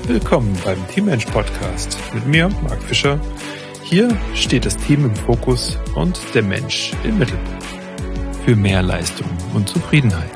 Willkommen beim Teammensch Podcast mit mir, Marc Fischer. Hier steht das Team im Fokus und der Mensch im Mittelpunkt. Für mehr Leistung und Zufriedenheit.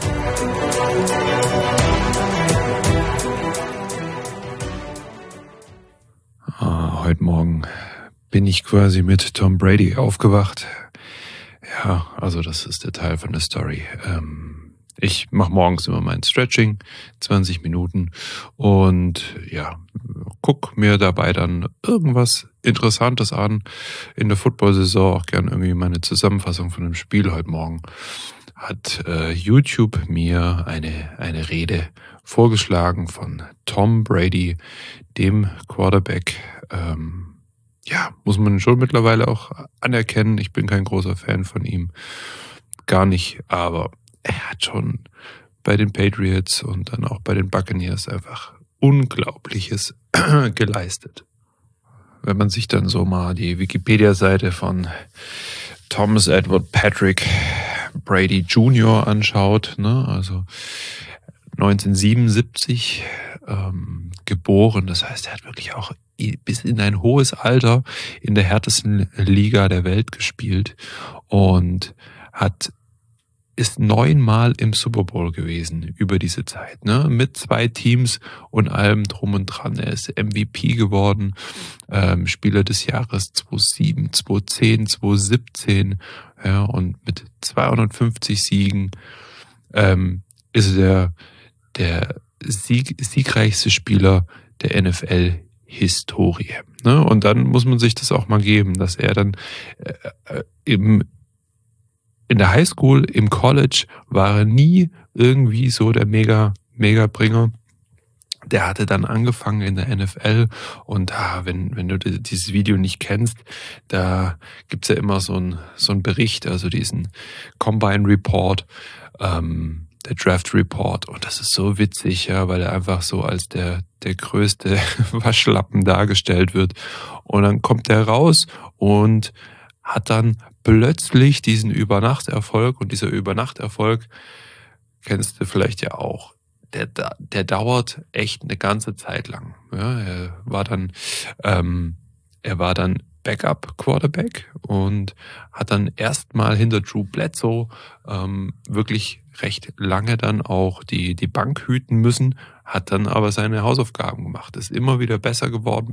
Heute Morgen bin ich quasi mit Tom Brady aufgewacht. Ja, also das ist der Teil von der Story. Ich mache morgens immer mein Stretching, 20 Minuten und ja, guck mir dabei dann irgendwas Interessantes an. In der Football-Saison auch gern irgendwie meine Zusammenfassung von dem Spiel heute Morgen. Hat YouTube mir eine Rede vorgeschlagen von Tom Brady, dem Quarterback. Ja, muss man schon mittlerweile auch anerkennen. Ich bin kein großer Fan von ihm. Gar nicht, aber er hat schon bei den Patriots und dann auch bei den Buccaneers einfach Unglaubliches geleistet. Wenn man sich dann so mal die Wikipedia-Seite von Thomas Edward Patrick Brady Jr. anschaut, ne, also 1977 geboren, das heißt, er hat wirklich auch bis in ein hohes Alter in der härtesten Liga der Welt gespielt und ist 9-mal im Super Bowl gewesen über diese Zeit, ne? Mit 2 Teams und allem drum und dran. Er ist MVP geworden, Spieler des Jahres 2007, 2010, 2017, ja, und mit 250 Siegen ist er der siegreichste Spieler der NFL-Historie. Ne? Und dann muss man sich das auch mal geben, dass er dann in der Highschool, im College war er nie irgendwie so der Mega-Bringer. Der hatte dann angefangen in der NFL und wenn du dieses Video nicht kennst, da gibt's ja immer so einen Bericht, also diesen Combine Report, der Draft Report, und das ist so witzig, ja, weil er einfach so als der größte Waschlappen dargestellt wird. Und dann kommt er raus und hat dann plötzlich diesen Übernachterfolg, und dieser Übernachterfolg kennst du vielleicht ja auch. Der dauert echt eine ganze Zeit lang. Ja, er war dann Backup-Quarterback und hat dann erstmal hinter Drew Bledsoe wirklich recht lange dann auch die Bank hüten müssen, hat dann aber seine Hausaufgaben gemacht, ist immer wieder besser geworden.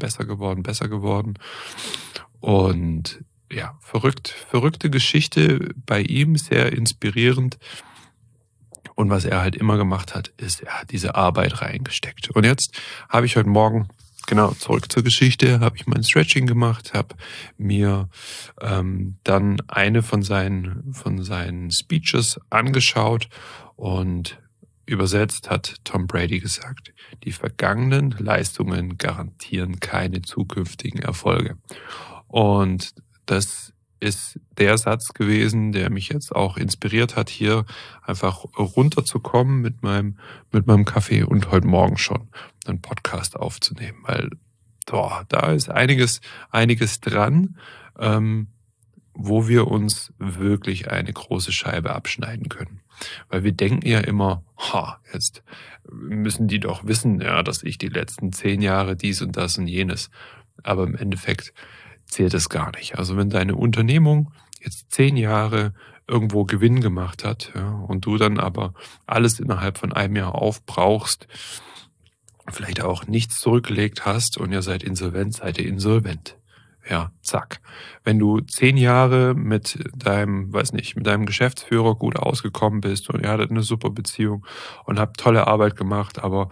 Und ja, verrückte Geschichte bei ihm, sehr inspirierend. Und was er halt immer gemacht hat, ist, er hat diese Arbeit reingesteckt. Und jetzt habe ich heute Morgen, genau, zurück zur Geschichte, habe ich mein Stretching gemacht, habe mir dann eine von seinen Speeches angeschaut, und übersetzt hat Tom Brady gesagt: Die vergangenen Leistungen garantieren keine zukünftigen Erfolge. Und das ist der Satz gewesen, der mich jetzt auch inspiriert hat, hier einfach runterzukommen mit meinem Kaffee und heute Morgen schon einen Podcast aufzunehmen, weil da ist einiges dran, wo wir uns wirklich eine große Scheibe abschneiden können. Weil wir denken ja immer, jetzt müssen die doch wissen, ja, dass ich die letzten 10 Jahre dies und das und jenes. Aber im Endeffekt zählt es gar nicht. Also wenn deine Unternehmung jetzt 10 Jahre irgendwo Gewinn gemacht hat, ja, und du dann aber alles innerhalb von einem Jahr aufbrauchst, vielleicht auch nichts zurückgelegt hast und ihr seid insolvent. Ja, zack. Wenn du 10 Jahre mit deinem Geschäftsführer gut ausgekommen bist und ihr hattet eine super Beziehung und habt tolle Arbeit gemacht, aber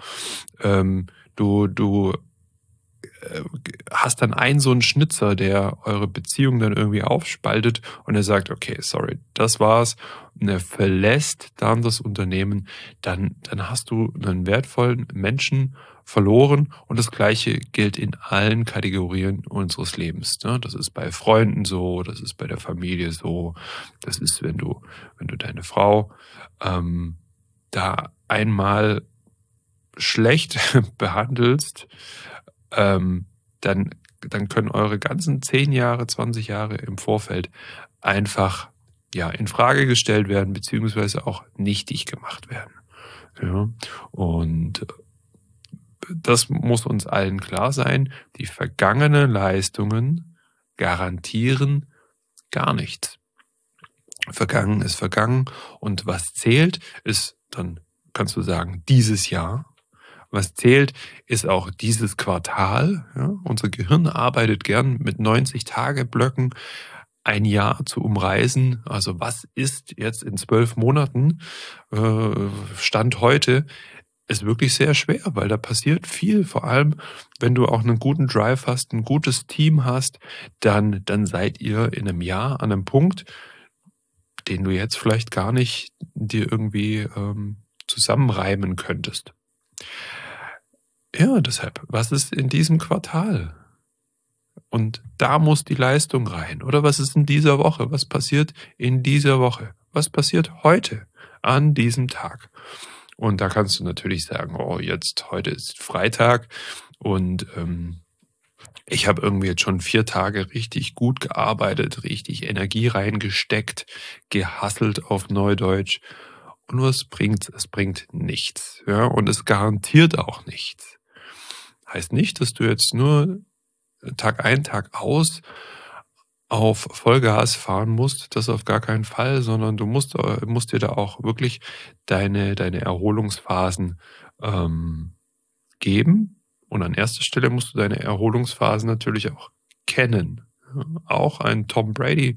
du hast dann so einen Schnitzer, der eure Beziehung dann irgendwie aufspaltet, und er sagt, okay, sorry, das war's, und er verlässt dann das Unternehmen, dann hast du einen wertvollen Menschen verloren, und das Gleiche gilt in allen Kategorien unseres Lebens. Ne? Das ist bei Freunden so, das ist bei der Familie so, das ist, wenn du deine Frau da einmal schlecht behandelst, dann können eure ganzen 10 Jahre, 20 Jahre im Vorfeld einfach in Frage gestellt werden, beziehungsweise auch nichtig gemacht werden. Ja, und das muss uns allen klar sein, die vergangenen Leistungen garantieren gar nichts. Vergangen ist vergangen und was zählt, ist dann, kannst du sagen, dieses Jahr. Was zählt, ist auch dieses Quartal. Ja? Unser Gehirn arbeitet gern mit 90-Tage-Blöcken, ein Jahr zu umreißen. Also was ist jetzt in 12 Monaten, Stand heute, ist wirklich sehr schwer, weil da passiert viel. Vor allem, wenn du auch einen guten Drive hast, ein gutes Team hast, dann seid ihr in einem Jahr an einem Punkt, den du jetzt vielleicht gar nicht dir irgendwie zusammenreimen könntest. Ja, deshalb, was ist in diesem Quartal? Und da muss die Leistung rein. Oder was ist in dieser Woche? Was passiert in dieser Woche? Was passiert heute an diesem Tag? Und da kannst du natürlich sagen, oh, heute ist Freitag und ich habe irgendwie jetzt schon 4 Tage richtig gut gearbeitet, richtig Energie reingesteckt, gehustelt auf Neudeutsch. Und was bringt's? Es bringt nichts. Ja? Und es garantiert auch nichts. Heißt nicht, dass du jetzt nur Tag ein, Tag aus auf Vollgas fahren musst, das auf gar keinen Fall, sondern du musst dir da auch wirklich deine Erholungsphasen geben. Und an erster Stelle musst du deine Erholungsphasen natürlich auch kennen. Ja, auch ein Tom Brady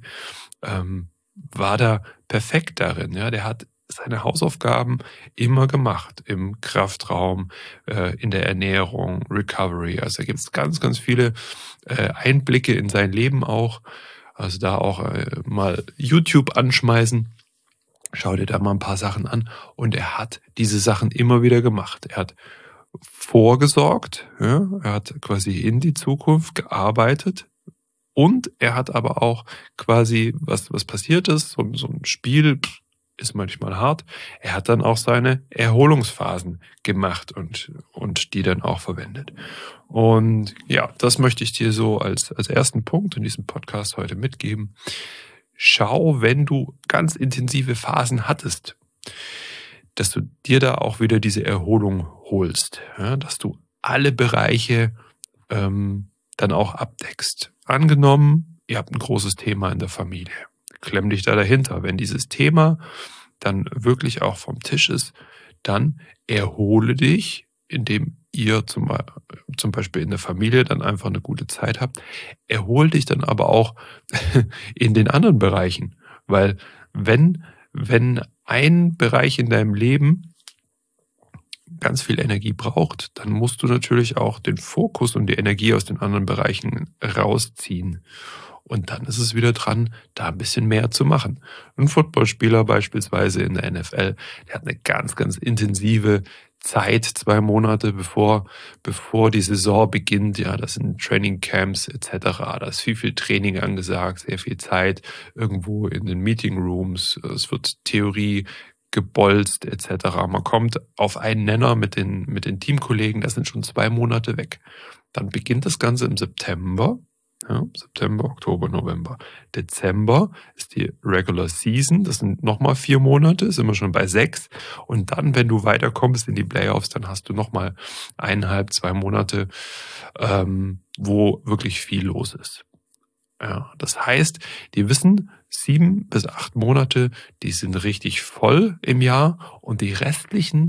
war da perfekt darin. Ja, der hat seine Hausaufgaben immer gemacht im Kraftraum, in der Ernährung, Recovery. Also da gibt es ganz, ganz viele Einblicke in sein Leben auch. Also da auch mal YouTube anschmeißen. Schau dir da mal ein paar Sachen an. Und er hat diese Sachen immer wieder gemacht. Er hat vorgesorgt, ja? Er hat quasi in die Zukunft gearbeitet. Und er hat aber auch quasi, was passiert ist, so ein Spiel ist manchmal hart. Er hat dann auch seine Erholungsphasen gemacht und die dann auch verwendet. Und ja, das möchte ich dir so als ersten Punkt in diesem Podcast heute mitgeben. Schau, wenn du ganz intensive Phasen hattest, dass du dir da auch wieder diese Erholung holst, ja, dass du alle Bereiche dann auch abdeckst. Angenommen, ihr habt ein großes Thema in der Familie. Klemm dich da dahinter. Wenn dieses Thema dann wirklich auch vom Tisch ist, dann erhole dich, indem ihr zum Beispiel in der Familie dann einfach eine gute Zeit habt. Erhole dich dann aber auch in den anderen Bereichen. Weil wenn ein Bereich in deinem Leben ganz viel Energie braucht, dann musst du natürlich auch den Fokus und die Energie aus den anderen Bereichen rausziehen. Und dann ist es wieder dran, da ein bisschen mehr zu machen. Ein Footballspieler beispielsweise in der NFL, der hat eine ganz, ganz intensive Zeit, 2 Monate bevor die Saison beginnt. Ja, das sind Trainingcamps etc. Da ist viel Training angesagt, sehr viel Zeit irgendwo in den Meeting Rooms. Es wird Theorie gebolzt etc. Man kommt auf einen Nenner mit den Teamkollegen, das sind schon 2 Monate weg. Dann beginnt das Ganze im September. Ja, September, Oktober, November. Dezember ist die Regular Season, das sind nochmal 4 Monate, sind wir schon bei 6. Und dann, wenn du weiterkommst in die Playoffs, dann hast du nochmal 1,5, 2 Monate, wo wirklich viel los ist. Ja, das heißt, die wissen, 7 bis 8 Monate, die sind richtig voll im Jahr und die restlichen,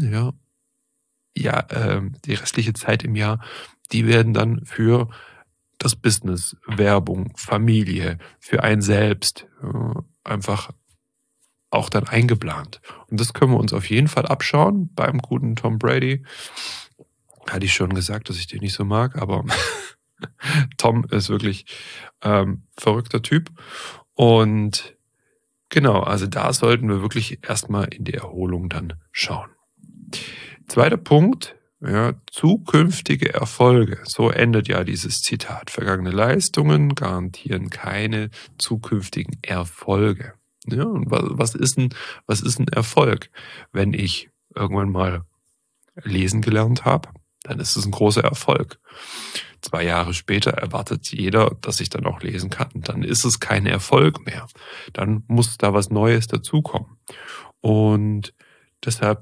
die restliche Zeit im Jahr, die werden dann für das Business, Werbung, Familie, für einen selbst einfach auch dann eingeplant. Und das können wir uns auf jeden Fall abschauen beim guten Tom Brady. Hatte ich schon gesagt, dass ich den nicht so mag, aber Tom ist wirklich verrückter Typ. Und genau, also da sollten wir wirklich erstmal in die Erholung dann schauen. Zweiter Punkt, ja, zukünftige Erfolge. So endet ja dieses Zitat. Vergangene Leistungen garantieren keine zukünftigen Erfolge. Ja, und was ist ein Erfolg? Wenn ich irgendwann mal lesen gelernt habe, dann ist es ein großer Erfolg. 2 Jahre später erwartet jeder, dass ich dann auch lesen kann. Dann ist es kein Erfolg mehr. Dann muss da was Neues dazukommen. Und deshalb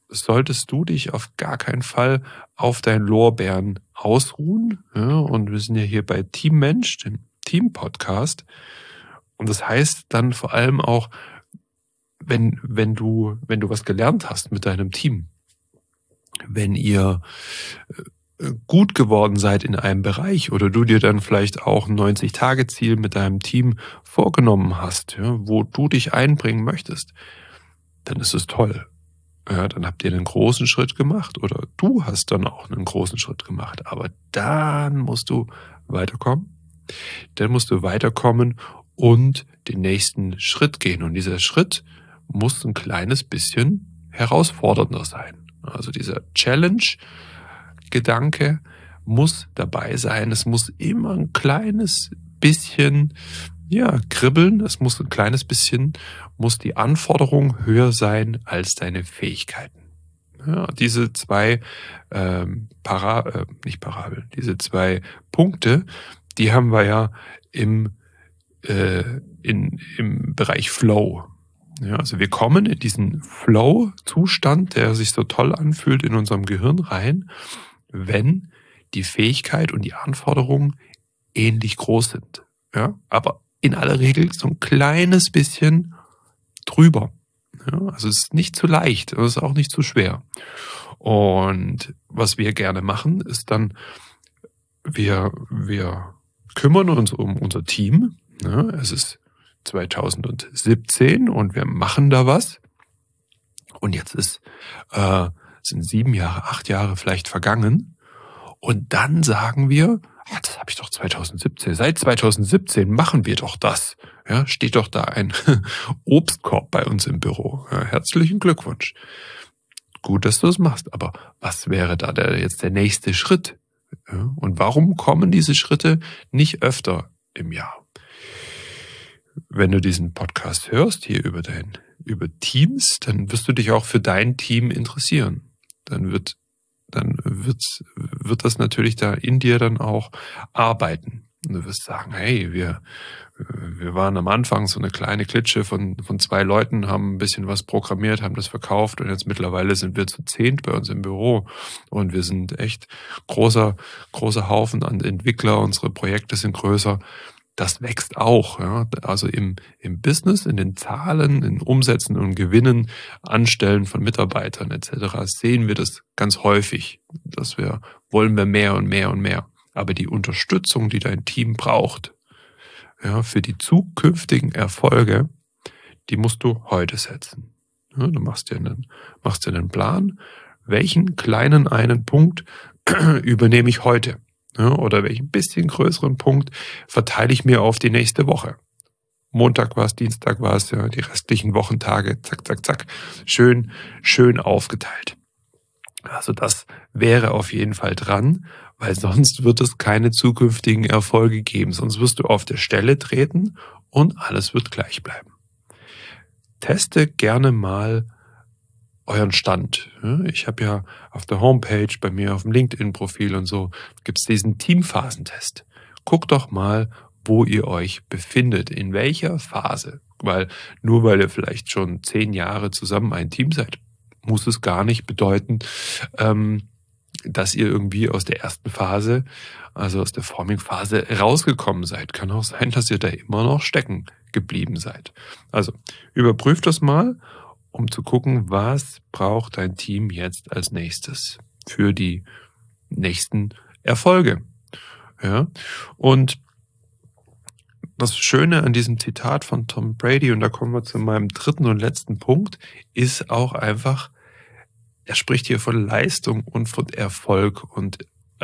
solltest du dich auf gar keinen Fall auf deinen Lorbeeren ausruhen. Ja, und wir sind ja hier bei Team Mensch, dem Team-Podcast. Und das heißt dann vor allem auch, wenn du was gelernt hast mit deinem Team, wenn ihr gut geworden seid in einem Bereich oder du dir dann vielleicht auch ein 90-Tage-Ziel mit deinem Team vorgenommen hast, ja, wo du dich einbringen möchtest, dann ist es toll. Ja, dann habt ihr einen großen Schritt gemacht oder du hast dann auch einen großen Schritt gemacht. Aber dann musst du weiterkommen. Dann musst du weiterkommen und den nächsten Schritt gehen. Und dieser Schritt muss ein kleines bisschen herausfordernder sein. Also dieser Challenge-Gedanke muss dabei sein. Es muss immer ein kleines bisschen, ja, kribbeln. Es muss ein kleines bisschen, muss die Anforderung höher sein als deine Fähigkeiten. Ja, diese zwei diese zwei Punkte, die haben wir ja im Bereich Flow. Ja, also wir kommen in diesen Flow-Zustand, der sich so toll anfühlt in unserem Gehirn rein, wenn die Fähigkeit und die Anforderungen ähnlich groß sind. Ja, aber in aller Regel so ein kleines bisschen drüber. Ja, also es ist nicht zu leicht, es ist auch nicht zu schwer. Und was wir gerne machen, ist dann, wir kümmern uns um unser Team. Ja, es ist 2017 und wir machen da was. Und jetzt sind 7 Jahre, 8 Jahre vielleicht vergangen. Und dann sagen wir, das habe ich doch 2017. Seit 2017 machen wir doch das. Ja, steht doch da ein Obstkorb bei uns im Büro. Ja, herzlichen Glückwunsch. Gut, dass du es machst. Aber was wäre da jetzt der nächste Schritt? Ja, und warum kommen diese Schritte nicht öfter im Jahr? Wenn du diesen Podcast hörst, hier über Teams, dann wirst du dich auch für dein Team interessieren. Dann wird das natürlich da in dir dann auch arbeiten. Und du wirst sagen, hey, wir waren am Anfang so eine kleine Klitsche von 2 Leuten, haben ein bisschen was programmiert, haben das verkauft und jetzt mittlerweile sind wir zu 10 bei uns im Büro und wir sind echt großer Haufen an Entwickler, unsere Projekte sind größer. Das wächst auch, ja. Also im Business, in den Zahlen, in Umsätzen und Gewinnen, Anstellen von Mitarbeitern etc. sehen wir das ganz häufig, wollen wir mehr und mehr und mehr. Aber die Unterstützung, die dein Team braucht, ja, für die zukünftigen Erfolge, die musst du heute setzen. Ja, du machst dir einen Plan, welchen kleinen einen Punkt übernehme ich heute. Ja, oder welchen bisschen größeren Punkt verteile ich mir auf die nächste Woche. Montag war es, Dienstag war es, ja, die restlichen Wochentage, zack, zack, zack, schön aufgeteilt. Also das wäre auf jeden Fall dran, weil sonst wird es keine zukünftigen Erfolge geben. Sonst wirst du auf der Stelle treten und alles wird gleich bleiben. Teste gerne mal euren Stand. Ich habe ja auf der Homepage, bei mir auf dem LinkedIn-Profil und so, gibt es diesen Teamphasentest. Guckt doch mal, wo ihr euch befindet, in welcher Phase. Weil nur weil ihr vielleicht schon 10 Jahre zusammen ein Team seid, muss es gar nicht bedeuten, dass ihr irgendwie aus der ersten Phase, also aus der Forming-Phase rausgekommen seid. Kann auch sein, dass ihr da immer noch stecken geblieben seid. Also überprüft das mal, um zu gucken, was braucht dein Team jetzt als nächstes für die nächsten Erfolge. Ja? Und das Schöne an diesem Zitat von Tom Brady, und da kommen wir zu meinem 3. und letzten Punkt, ist auch einfach, er spricht hier von Leistung und von Erfolg. Und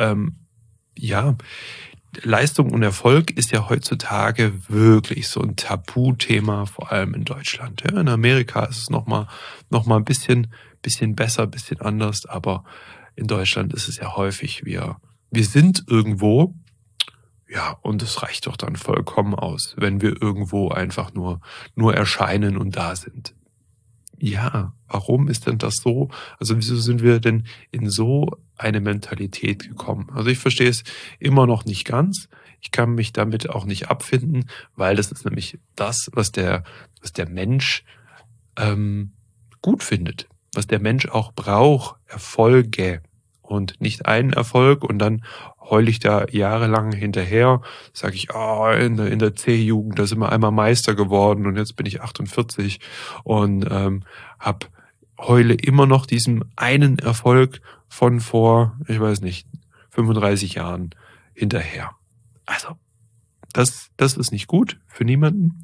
Leistung und Erfolg ist ja heutzutage wirklich so ein Tabuthema, vor allem in Deutschland. Ja, in Amerika ist es noch mal ein bisschen besser, ein bisschen anders, aber in Deutschland ist es ja häufig, wir sind irgendwo, ja, und es reicht doch dann vollkommen aus, wenn wir irgendwo einfach nur erscheinen und da sind. Ja, warum ist denn das so? Also wieso sind wir denn in so eine Mentalität gekommen? Also ich verstehe es immer noch nicht ganz. Ich kann mich damit auch nicht abfinden, weil das ist nämlich das, was der Mensch gut findet. was der Mensch auch braucht, Erfolge und nicht einen Erfolg und dann heule ich da jahrelang hinterher, sage ich, in der C-Jugend, da sind wir einmal Meister geworden und jetzt bin ich 48 und heule immer noch diesem einen Erfolg von vor, ich weiß nicht, 35 Jahren hinterher. Also, das ist nicht gut für niemanden.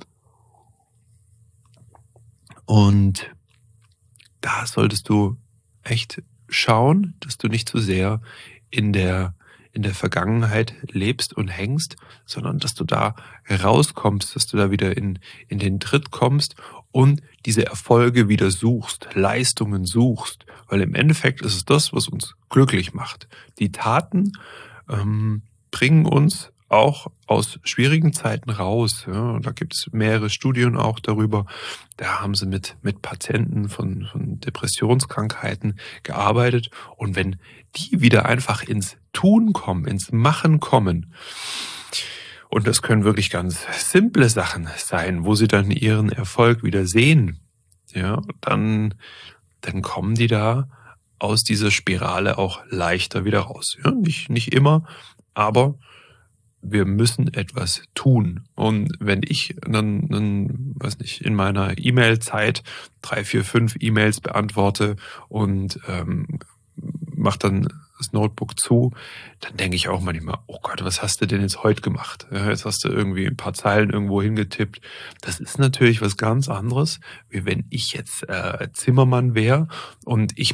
Und da solltest du echt schauen, dass du nicht zu sehr in der Vergangenheit lebst und hängst, sondern dass du da rauskommst, dass du da wieder in den Tritt kommst und diese Erfolge wieder suchst, Leistungen suchst, weil im Endeffekt ist es das, was uns glücklich macht. Die Taten bringen uns auch aus schwierigen Zeiten raus. Ja, und da gibt es mehrere Studien auch darüber. Da haben sie mit Patienten von Depressionskrankheiten gearbeitet. Und wenn die wieder einfach ins Tun kommen, ins Machen kommen, und das können wirklich ganz simple Sachen sein, wo sie dann ihren Erfolg wieder sehen, ja, dann kommen die da aus dieser Spirale auch leichter wieder raus. Ja, nicht immer, aber wir müssen etwas tun. Und wenn ich dann weiß nicht, in meiner E-Mail-Zeit 3, 4, 5 E-Mails beantworte und mache dann das Notebook zu, dann denke ich auch manchmal, oh Gott, was hast du denn jetzt heute gemacht? Ja, jetzt hast du irgendwie ein paar Zeilen irgendwo hingetippt. Das ist natürlich was ganz anderes, wie wenn ich jetzt Zimmermann wäre und ich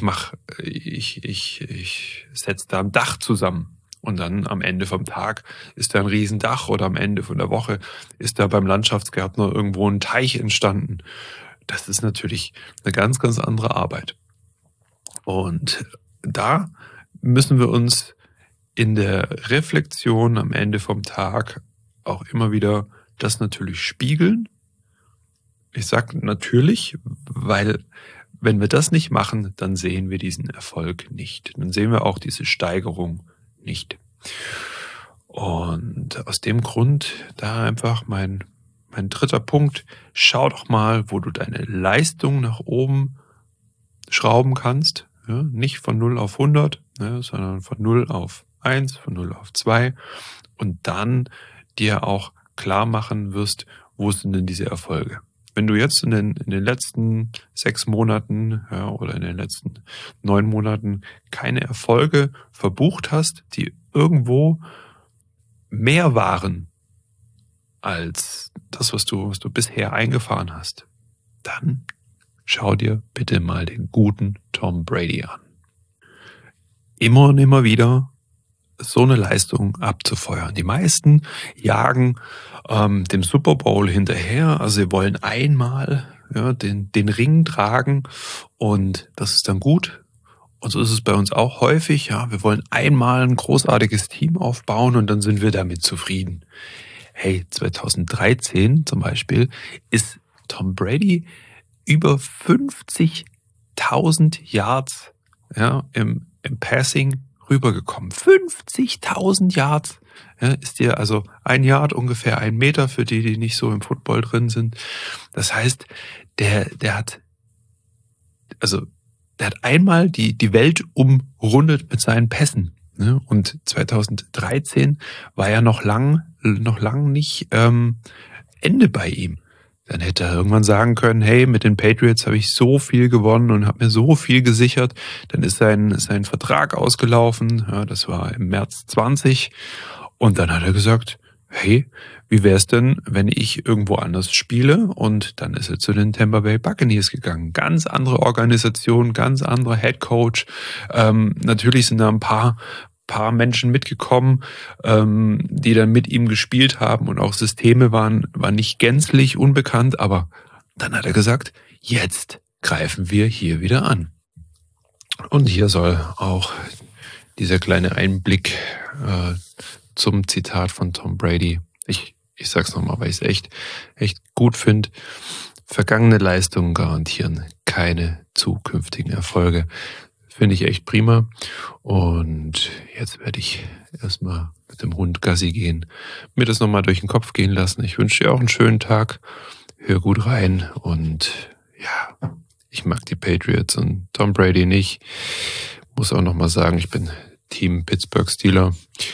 setze da ein Dach zusammen. Und dann am Ende vom Tag ist da ein Riesendach oder am Ende von der Woche ist da beim Landschaftsgärtner irgendwo ein Teich entstanden. Das ist natürlich eine ganz, ganz andere Arbeit. Und da müssen wir uns in der Reflexion am Ende vom Tag auch immer wieder das natürlich spiegeln. Ich sage natürlich, weil wenn wir das nicht machen, dann sehen wir diesen Erfolg nicht. Dann sehen wir auch diese Steigerung nicht. Und aus dem Grund da einfach mein dritter Punkt, schau doch mal, wo du deine Leistung nach oben schrauben kannst. Ja, nicht von 0 auf 100, sondern von 0 auf 1, von 0 auf 2 und dann dir auch klar machen wirst, wo sind denn diese Erfolge. Wenn du jetzt in den letzten 6 Monaten oder in den letzten 9 Monaten keine Erfolge verbucht hast, die irgendwo mehr waren als das, was du bisher eingefahren hast, dann schau dir bitte mal den guten Tom Brady an. Immer und immer wieder so eine Leistung abzufeuern. Die meisten jagen dem Super Bowl hinterher, also sie wollen einmal den Ring tragen und das ist dann gut. Und so ist es bei uns auch häufig. Ja, wir wollen einmal ein großartiges Team aufbauen und dann sind wir damit zufrieden. Hey, 2013 zum Beispiel ist Tom Brady über 50.000 Yards im Passing rübergekommen. 50.000 Yards ist dir also 1 Yard ungefähr 1 Meter für die nicht so im Football drin sind. Das heißt, der hat einmal die Welt umrundet mit seinen Pässen. Ne? Und 2013 war ja noch lang nicht Ende bei ihm. Dann hätte er irgendwann sagen können, hey, mit den Patriots habe ich so viel gewonnen und habe mir so viel gesichert. Dann ist sein Vertrag ausgelaufen. Ja, das war im März 20. Und dann hat er gesagt, hey, wie wär's denn, wenn ich irgendwo anders spiele? Und dann ist er zu den Tampa Bay Buccaneers gegangen. Ganz andere Organisation, ganz anderer Head Coach. Natürlich sind da ein paar Menschen mitgekommen, die dann mit ihm gespielt haben und auch Systeme waren nicht gänzlich unbekannt, aber dann hat er gesagt, jetzt greifen wir hier wieder an. Und hier soll auch dieser kleine Einblick zum Zitat von Tom Brady. Ich sag's nochmal, weil ich es echt gut finde. Vergangene Leistungen garantieren keine zukünftigen Erfolge. Finde ich echt prima. Und jetzt werde ich erstmal mit dem Hund Gassi gehen, mir das nochmal durch den Kopf gehen lassen. Ich wünsche dir auch einen schönen Tag. Hör gut rein und ja, Ich mag die Patriots und Tom Brady nicht. Muss auch nochmal sagen, ich bin Team Pittsburgh Steeler.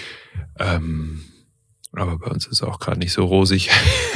Aber bei uns ist es auch gerade nicht so rosig.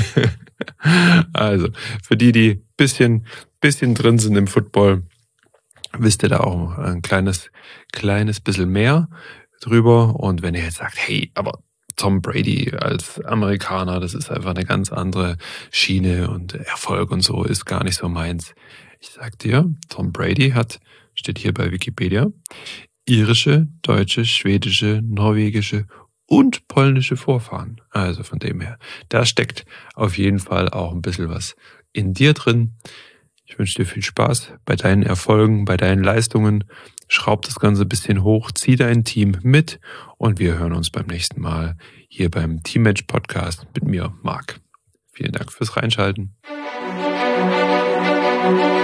Also, für die bisschen drin sind im Football, wisst ihr da auch ein kleines bisschen mehr drüber. Und wenn ihr jetzt sagt, hey, aber Tom Brady als Amerikaner, das ist einfach eine ganz andere Schiene und Erfolg und so ist gar nicht so meins. Ich sag dir, Tom Brady steht hier bei Wikipedia, irische, deutsche, schwedische, norwegische und polnische Vorfahren. Also von dem her, da steckt auf jeden Fall auch ein bisschen was in dir drin. Ich wünsche dir viel Spaß bei deinen Erfolgen, bei deinen Leistungen. Schraub das Ganze ein bisschen hoch, zieh dein Team mit und wir hören uns beim nächsten Mal hier beim Teammatch Podcast mit mir, Marc. Vielen Dank fürs Reinschalten.